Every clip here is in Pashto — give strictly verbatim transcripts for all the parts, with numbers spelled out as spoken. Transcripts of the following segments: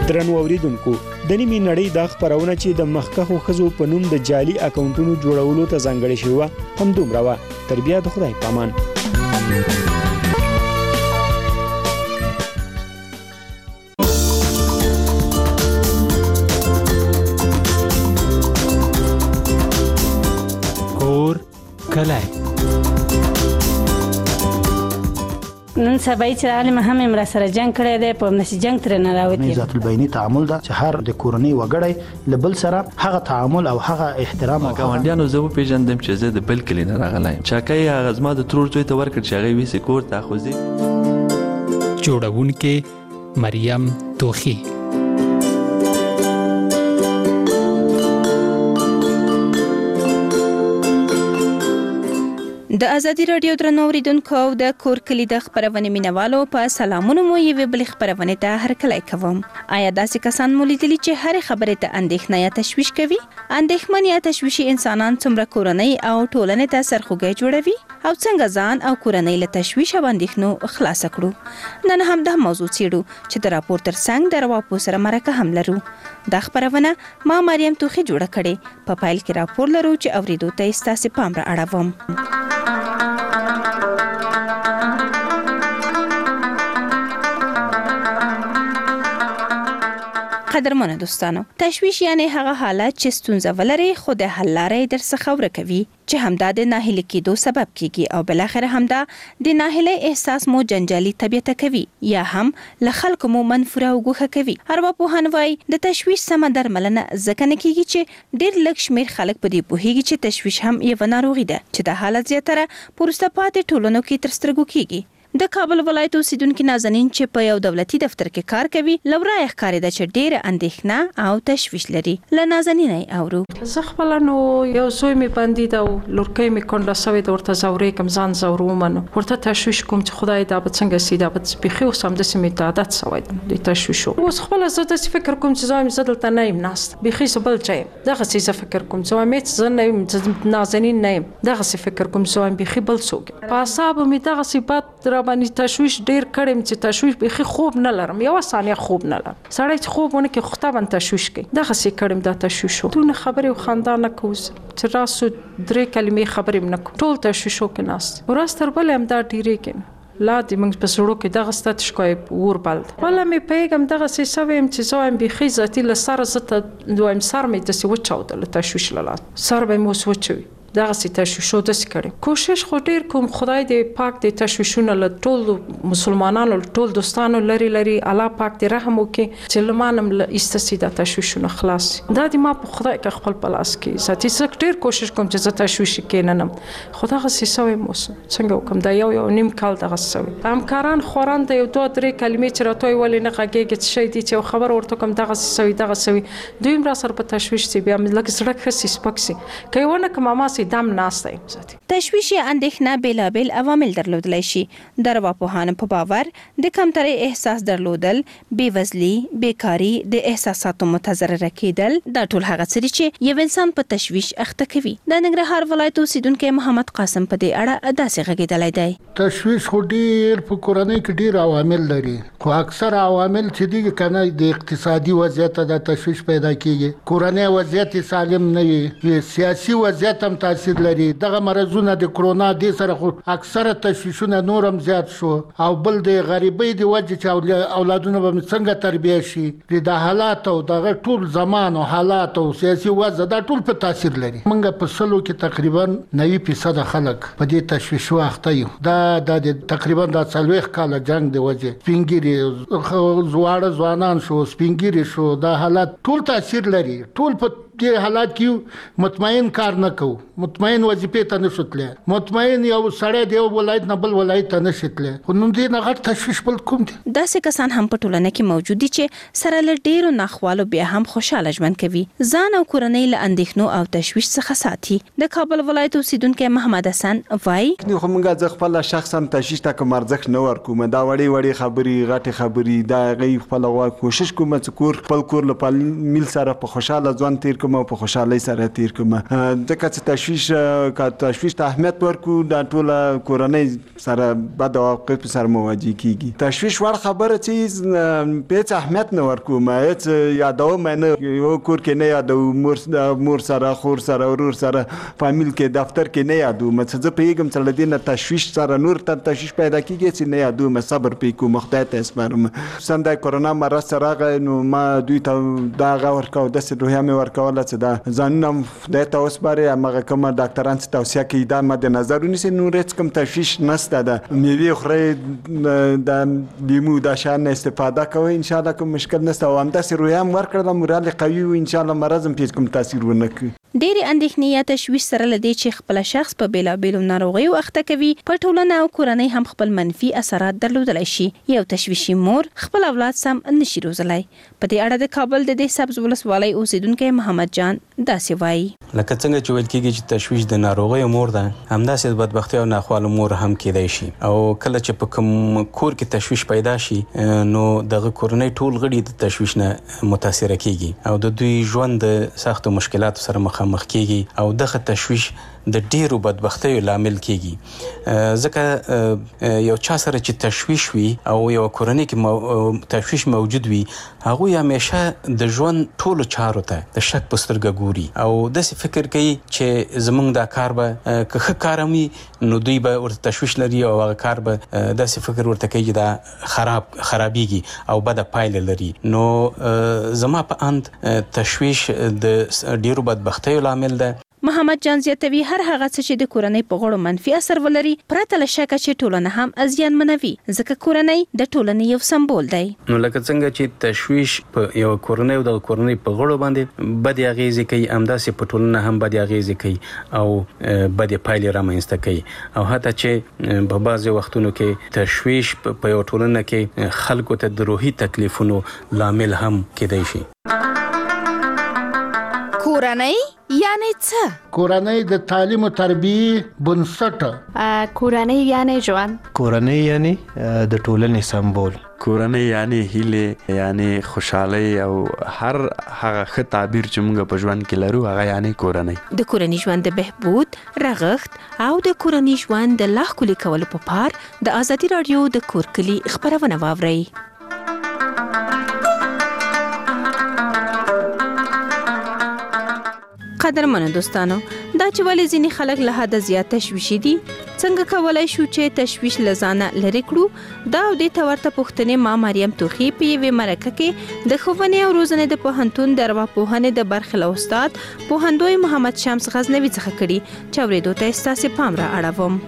درنو اوریدونکو د نیمې نړۍ دا خپرونه چې د مخکښو ښځو په نوم د جعلي اکاونټونو جوړولو ته ځانګړې شوې وه همدومره وه. تر بیا د خدای په امان. کور کلی نن سبا چې عالم هم امرا سره جنگ کړی دی په نشي جنگ تر نه راوتی. ذات البینی تعامل دا چې هر د کورنۍ وګړی لبل سره هغه تعامل او هغه احترام او ګاونډیانو زه پیژندم چې زه د بل کلی نه راغلی چاکای هغه زما د ترور زوی ته ورکړ چې هغه ویسې کور ته خوځي. جوړونکې مریم توخی. د ازادي رادیو درنو اوریدونکو د کور کلی د خبرونه مینوالو په سلامونه مو یوه بل خبرونه ته هرکلی کوم. آیا داسې کسان مو لیدلی چې هر خبره ته اندېښنه یا تشویش کوي؟ اندېښمن یا تشویشي انسانان څومره کورنۍ او ټولنې ته سرخوږی جوړوي او څنګه ځان او کورنۍ له تشویش او اندېښنو خلاص کړو؟ نن هم د موضوع څېړو چې د راپور تر څنګ د رواپو سره مرکه هم لرو. دا خبرونه ما مریم توخی جوړه کړې. په پایل کې راپور لرو چې اوریدو ته ستاسو پام را اړوم. قدرمنو دوستانو، تشویش یعنی هغه حالت چې ستونزه ولري خو د حل لارې درڅخه ورکوي چې همدا د ناهیلي کېدو سبب کیږي او بل اخر همدا د ناهیلۍ احساس مو جنجالي طبيعت کوي یا هم له خلکو مو منفوره او ګوښه کوي. ارواپوهان وايي د تشویش سمه درملنه ځکه نه کیږي چې ډېر لږ شمېر خلک په دې پوهیږي چې تشویش هم یوه ناروغي ده چې د حالت زیاتره وروسته پاتې ټولنو کې تر سترګو کیږي. د کابل ولایت اوسیدونکو نازنین چې په یو دولتي دفتر کې کار کوي لورا ښکاري د چې ډېر اندېښنه او تشویش لري. ل نازنین اورو زه خپل نو یو زوی می باندې دا لورکې می کونډه سوي د ورته زورې کم ځان زورو منو ورته تشویش کوم چې خدای دا به څنګه سي دا به بخي او سم د سمې عادت سوي د تشویش اوس خپل زه د فکر کوم چې زوی می زدل ته نه يم ناست بخي سبل چي دغه څه فکر کوم زوی می څه نه نازنین نه دغه څه فکر کوم زوی بخي بل څوک په حساب می دغه صفات باندې تشویش ډیر کړم چې تشویش به خوب نه لرم یو ثانیه خوب نه لرم سړی چې خوبونه کې خطا باندې تشویش کوي دغه سي کړم دا تشویش دونه خبره او خندان نه کوز چې راسو درې کلمې خبرې نه ټول تشویش کې ناس ورستر بل هم دا ډیره کې لا د موږ په سړو کې دغه ستات شکای ور بلد ولا مې پیغام دغه سي سویم چې زویم به خیزاتي لسر زته دویم سر مې د سی وچاو د تشویش لاله سر به مو سوچوي دغه سي تشویشو د سکړي کوشش خو ډیر کوم خدای دې پاک دې تشویشونه له ټول مسلمانانو ټول دوستانو لري لري الله پاک دې رحم وکي چې لمانم استسي د تشویشونه خلاص دا دې ما په خدای کې خپل پلاس کې ساتي سک ډیر کوشش کوم چې زه تشویش کیننم خدای سي سوي مو څنګه کوم دا یو یو نیم کال دغه سوي همکاران خوران د یو دوه درې کلمې چې راتوي ولې نه غږیږي چې شي دي چې خبر ورته کوم دغه سوي دغه سوي دویم را سر په تشویش سي بیا لکه سړک خسي سپکسي کوي نه کوم ما دام ناسته ساتي تشویش یا اندېښنه بیلابل عوامل درلودلی شي. د ارواپوهانو په باور د کمترۍ احساس درلودل، بېوزلي، بیکاري، د احساساتو متضرره کېدل دا ټول هغه څه دي چې یو انسان په تشویش اخته کوي. د ننګرهار ولایت اوسیدونکی محمد قاسم په دې اړه داسې غږېدلی دی. تشویش خو ډېر په کورنۍ کې ډېر عوامل لري خو اکثر عوامل چې دي کنه د اقتصادي وضعیت د تشویش پیدا کیږي کورنۍ وضعیت سالم نه وي سیاسي وضعیت هم تاثیر لري دغه مرزونه د کرونا د سره خو اکثره تشویشونه نورم زیات شو او بل د غریبۍ د وجه چې اولادونه به څنګه تربیه شي د حالات او دغه ټول زمان او حالات او سیاسي وضع دا ټول په تاثیر لري موږ په سلو کې تقریبا نوي فیصد خلک په دې تشویش واخته یو دا د تقریبا د څلوېښت کاله جنگ د وجه سپینګری زواړه ځوانان شو سپینګری شو دا حالات ټول تاثیر لري ټول په دې حالات کې مطمئن کار نه کوو مطمئن وظیفې ته نشو تللی مطمئن یو سړی دی یو ولایت نه بل ولایت ته نشي تللی خو نو دې نه غټ تشویش بل کوم دی داسې کسان هم په ټولنه کې موجود دي چې سره له ډېرو ناخوالو بیا هم خوشاله ژوند کوي ځان او کورنۍ له اندېښنو او تشویش څخه ساتي د کابل ولایت اوسیدونکی محمد حسن وایي خو موږ ځکه خپل شخصا تشویش ته کوم ارزښت نه ورکوم دا وړي وړي خبري غټي خبري دا غي خپل کوشش کوم چې کور خپل کور له میل سره په خوشاله ځوان تیر کوم او په خوشحالۍ سره تیر کوم. ځکه چې تشویش کا تشویش ته اهمیت ورکو د ټول کورنۍ سره بد عواقب سره مواجه کیږي. تشویش وړ خبره چې په اهمیت نه ورکو ما هیڅ یادوم نه یو کور کې نه یادو مور مور سره خور سره ورور سره فامیل کې دفتر کې نه یادو ما څه پیغام چې لدینه تشویش سره نور ته تشویش پیدا کیږي چې نه یادو ما صبر پې کو مخدای ته اسمرم سنده کرونا مرض سره نو ما دوی ته دا غور کاو د روحیا مې ورکول چې دا ځانم د توسبره مګه کوم ډاکټران څه توصيه کوي دا مد نظر ونیسي نو رڅ کوم تشویش نشته ده میوه خوري د لیمو د شان استفاده کوي ان شاء الله کوم مشکل نشته او هم د روحیا مې ورکړل مورال قوي او ان شاء الله مرزم پیڅ کوم تاثیر ونه کوي. ډېری اندېښنې یا تشویش سره لدی چې خپل شخص په بیلابېلو ناروغیو اخته کوي په ټولنه او کورنۍ هم خپل منفي اثرات درلودلی شي. یو تشویشي مور خپل اولاد سم نشي روزلی. په دې اړه د کابل د دې سبز ولسوالۍ اوسیدونکي محمد جان داسې وایي. لکه څنګه چې ویل کېږي چې تشویش د ناروغیو مور ده همداسې د بدبختۍ او ناخوالو مور هم کېدای شي او کله چې په کوم کور کې تشویش پیدا شي نو دغه کورنۍ ټول غړي د تشویش نه متاثره کېږي او د دوی ژوند د سختو مشکلاتو سره مخامخ کېږي او دغه تشویش د ډیرو بدبختیو لامل کېږي. ځکه یو چا سره چې تشویش وي او یو کورنۍ کې تشویش موجود وي هغوی همیشه د ژوند ټولو چارو ته د شک په سترګه ګوري او داسې فکر کوي چې زمونږ دا کار به که ښه کار هم وي نو دوی به ورته تشویش لري او هغه کار به داسې فکر ورته کوي چې دا خراب خرابېږي او بده پایله لري. نو زما په اند تشویش د ډیرو بدبختیو لامل ده. محمد جان زیاتوي هر هغه څه چې د کورنۍ په غړو منفي اثر ولري پرته له شکه چې ټولنه هم زیانمنوي ځکه کورنۍ د ټولنې یو سمبول دی. نو لکه څنګه چې تشویش په یو کورنۍ او د کورنۍ په غړو باندې بدې اغیزې کوي همداسې په ټولنه هم بدې اغیزې کوي او بدې پایلې رامنځته کوي او حتی چې په بعضې وختونو کې تشویش په یو ټولنه کې خلکو ته د روحي تکلیفونو لامل هم کېدای شي. کورنۍ یعنی څه؟ کورنۍ د تعلیم او تربیې بنسټ. کورنۍ یعنی ژوند. کورنۍ یعنی د ټولنې سمبول. کورنۍ یعنی هیله یعنی خوشحالي او هر هغه ښه تعبیر چې موږ په ژوند کې لرو هغه یعنی کورنۍ. د کورنۍ ژوند د بهبود رغښت او د کورنۍ ژوند د لا ښکلي کولو په پار د ازادي راډیو د کور کلي خبرونه واورئ. قدرمنو دوستانو دا چې ولې ځینې خلک له حده زیات تشویشي دي څنګه کولای شو چې تشویش له ځانه لرې کړو دا او دې ته ورته پوښتنې ما مریم توخي په یوې مرکه کې د ښوونې او روزنې د پوهنتون د ارواپوهنې د برخې له استاد پوهندوی محمد شمس غزنوي څخه کړي چې اورېدو ته ستاسې پام را اړوم.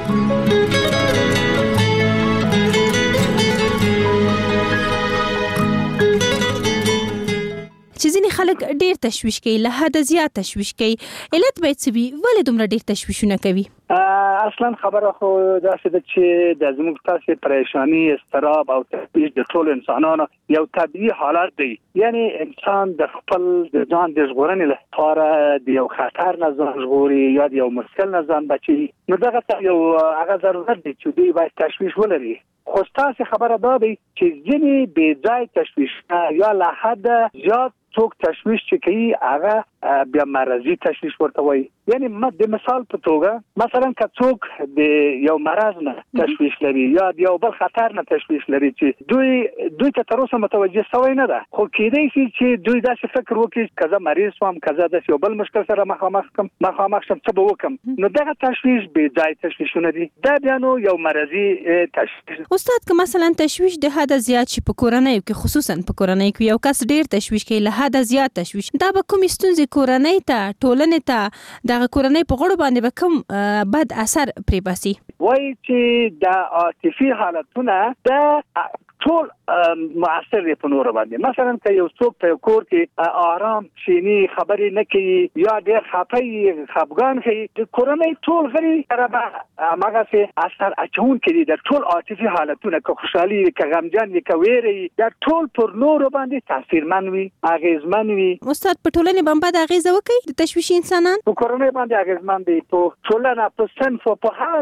چې ځینې خلک ډېر تشویش کوي له حده زیات تشویش کوي علت باید څه وي ولې دومره ډېر تشویشونه کوي؟ اصلا خبره خو داسې ده چې د زموږ تاسې پریشانی اضطراب او تشویش د ټولو انسانانو یو طبیعي حالت دی. یعنی انسان د خپل د ځان د ژغورنې لپاره د یو خطر نه ځان ژغوري یا د یو مشکل نه ځان بچي نو دغه یو هغه ضرورت دی چې دوی باید تشویش ولري. خو ستاسې خبره دا دی چې ځینې بې ځای تشویش یا له حده زیات څوک تشویش چې کوي هغه بیا مرضی تشویش ورته وایي. یعنی د مثال په توګه مثلا که څوک د یو مرض نه تشویش لري یا د یو بل خطر نه تشویش لري چې دوی دوی ته تر اوسه متوجه شوی نه ده خو کېدای شي چې دوی داسې فکر وکړي که زه مریض شوم که زه داسې یو بل مشکل سره مخامخ کم مخامخ شم څه به وکړم نو دغه تشویش بې ځای تشویشونه دي دا بیا نو یو مرضی تشویش. استاد که مثلا تشویش د حده زیات شي په کورنۍ کې خصوصا په کورنۍ کې یو کس ډېر تشویش کوي له حده زیات تشویش دا به کومې ستونزې کورنۍ ته ټولنې ته دغه کورنۍ په غړو باندې به کوم بد اثر پرې باسي؟ وایي چې د عاطفي حالتونه د ټول مؤثر دی په نور باندې. مثلا که یو څوک په کور کې آرام شینی خبرې نه کوي یا ډېر خفه خفګان کوي د کورنۍ ټول غړي سره به هماغسې اثر اچونکي دي د ټول عاطفي حالتونه که خوشحالي وي که غمجن وي که ویره وي دا ټول پر نورو باندې تاثیرمن وي اغېزمن وي. استاد په ټولنې باندې بد اغېزه وکړي د تشویشي انسانان؟ په کورنۍ باندې اغېزمن دي په ټولنه په صنف په هر ځای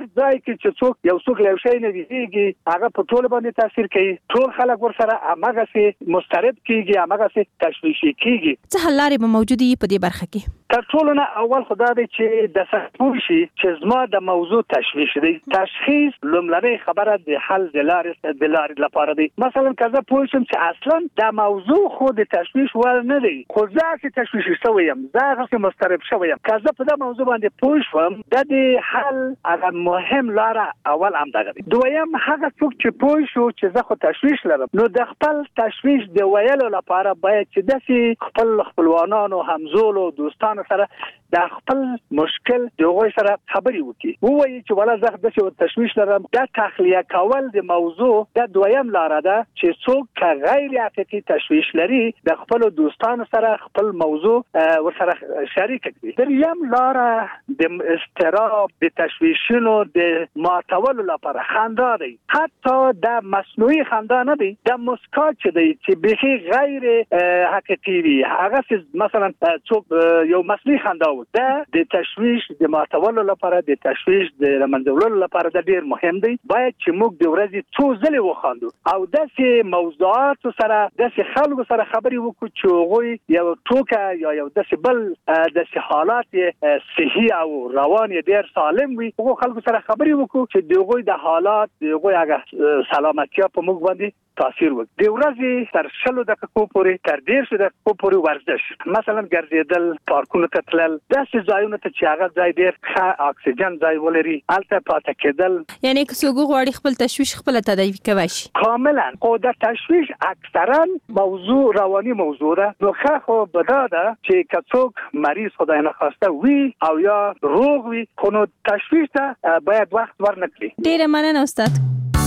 کې چې څوک یو څوک له شي نه دیږي هغه په ټول باندې تاثیر کوي ټول خلک ورسره هغه سي مسترب کیږي هغه سي تشویشي کیږي څه حل لارې به موجودي په دې برخه کې تر ټولو نه اول خدای دی چې د سپور شي چې زما د موضوع تشویش دی تشخیص لومړنۍ خبره د حل د لارې د لارې لپاره دی مثلا کله پوه شم چې اصلا د موضوع خو د تشویش ور نه دی خو ځکه تشویش شویم ځکه مسترب شویم کله په دا موضوع باندې پوه شم د دې حل هغه مهم لاره اول هم دغه دی دویم هغه څوک چې پوه شو چې زه خو تشویش لرم نو د خپل تشویش د ویلو لپاره باید چې د خپل خپلوانانو همزولو دوستانو سره د خپل مشکل دغه سره خبري وکړي وایي چې ولا زه د څه تشویش لرم د تخلیه کول د موضوع د دویم لار ده چې څوک غیر حقيقي تشویش لري د خپل دوستانو سره خپل موضوع ورسره شریک کړي دریم لار د استراب د تشویشونو د ماتولو لپاره خندا دی حتی د مصنوعي خندا نه دی د مسکا چې دی چې به غیر حقيقي وي هغه مثلا څوک یو مصنوعي خندا ده د تشویش د ماتولو لپاره د تشویش د منځولو لپاره د ډیر مهم دی باید چې موږ د ورځې څو ځله وخاندو او داسې موضوعات سره داسې خلکو سره خبري وکړو چې هغه یو ټوکه یا یو داسې بل داسې حالات صحي او روان ډیر سالم وي هغه خلکو سره خبري وکړو چې دغه د حالات دغه هغه سلامتیا په موږ باندې تاثیر وکړي د ورځې تر شلو دقیقو پورې تر ډیر شو دقیقو پورې ورزش مثلا ګرځیدل پارکونو ته تلل داسې ځایونه ته چې هغه ځای ډیر ښه اکسیجن ځای ولري البته پاتې کېدل یعنی که څوک غواړي خپل تشویش خپل تداوی کوي شي کاملا او د تشویش اکثرا موضوع رواني موضوع ده نو خو بداده چې څوک مریض خدای نه خواسته وي او یا روغ وي خو نو تشویش ته باید وخت ورنکړي ډیر مننه استاد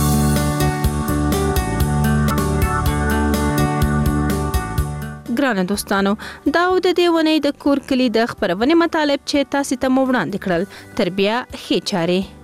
ګرانه دوستانو دا و د دې ونې د کور کلی د خبرونه مطالب چې تاسو ته مو وړاندې کړل تربیه خې چاره